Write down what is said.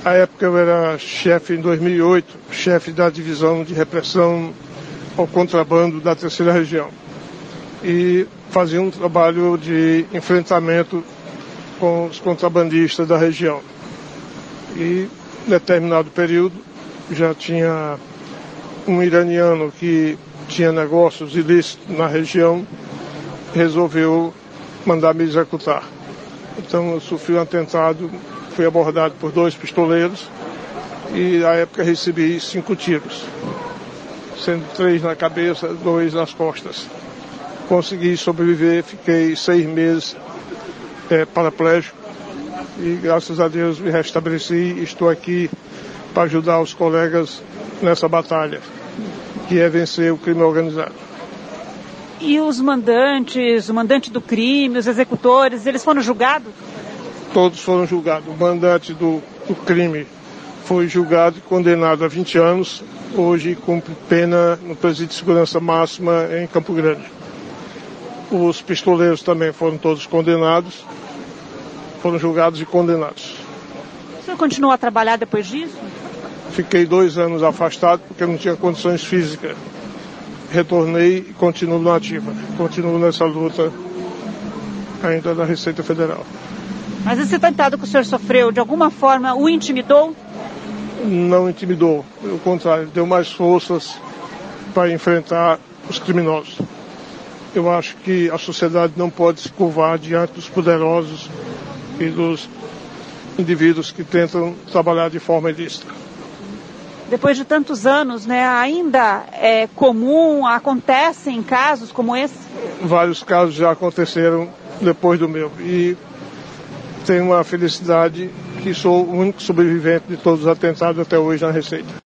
À época eu era chefe, em 2008, chefe da divisão de repressão ao contrabando da Terceira Região. E fazia um trabalho de enfrentamento com os contrabandistas da região. E, em determinado período, já tinha um iraniano que tinha negócios ilícitos na região, resolveu mandar me executar. Então eu sofri um atentado, fui abordado por 2 pistoleiros e, à época, recebi 5 tiros, sendo 3 na cabeça, 2 nas costas. Consegui sobreviver, fiquei 6 meses paraplégico e, graças a Deus, me restabeleci e estou aqui para ajudar os colegas nessa batalha, que é vencer o crime organizado. E os mandantes, o mandante do crime, os executores, eles foram julgados? Todos foram julgados. O mandante do crime foi julgado e condenado a 20 anos. Hoje cumpre pena no presídio de segurança máxima em Campo Grande. Os pistoleiros também foram todos condenados. Foram julgados e condenados. O senhor continuou a trabalhar depois disso? Fiquei 2 anos afastado porque não tinha condições físicas. Retornei e continuo na ativa. Continuo nessa luta ainda da Receita Federal. Mas esse atentado que o senhor sofreu, de alguma forma, o intimidou? Não intimidou. Pelo contrário, deu mais forças para enfrentar os criminosos. Eu acho que a sociedade não pode se curvar diante dos poderosos e dos indivíduos que tentam trabalhar de forma ilícita. Depois de tantos anos, né, ainda é comum, acontecem casos como esse? Vários casos já aconteceram depois do meu. E tenho uma felicidade que sou o único sobrevivente de todos os atentados até hoje na Receita.